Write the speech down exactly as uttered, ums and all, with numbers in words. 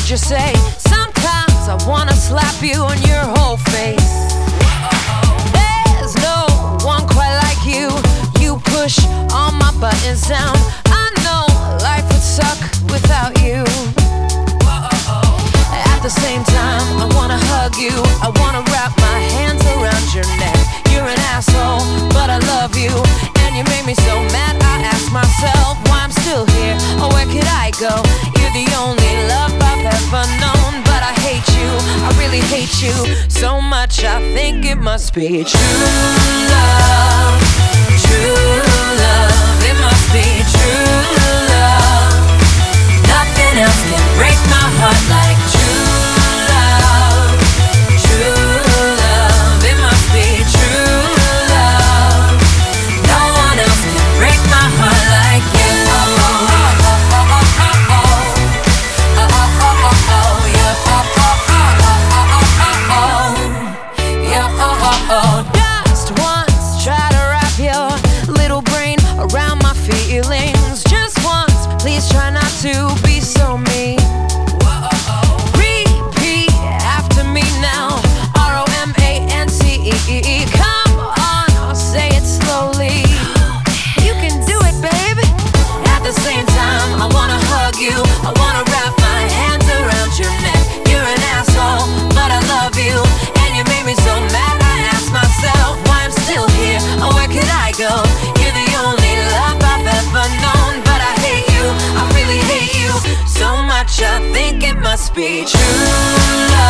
heard you say, sometimes I wanna slap you on your whole face. There's no one quite like you. You push all my buttons down. I know life would suck without you. At the same time, I wanna hug you. I wanna wrap my hands around your neck. You're an asshole, but I love you. And you made me so mad, I ask myself why I'm still here, or where could I go? You're the only love I've ever known, but I hate you, I really hate you so much, I think it must be true love. True love, it must be true love. Nothing else can break my heart like true love. True love, it must be true love. No one else can break my heart like you. Just once, try to wrap your little brain around my feelings. Just once, please try not to be so mean. Repeat after me now. R O M A N C E. Come on, I'll say it slowly. You can do it, baby. At the same time, I wanna hug you. I wanna wrap my hands around your neck. You're an asshole, but I love you. And you made me so mad, I ask myself why I'm still here, or where could I go? You're the only love I've ever known, but I hate you, I really hate you so much, I think it must be true love.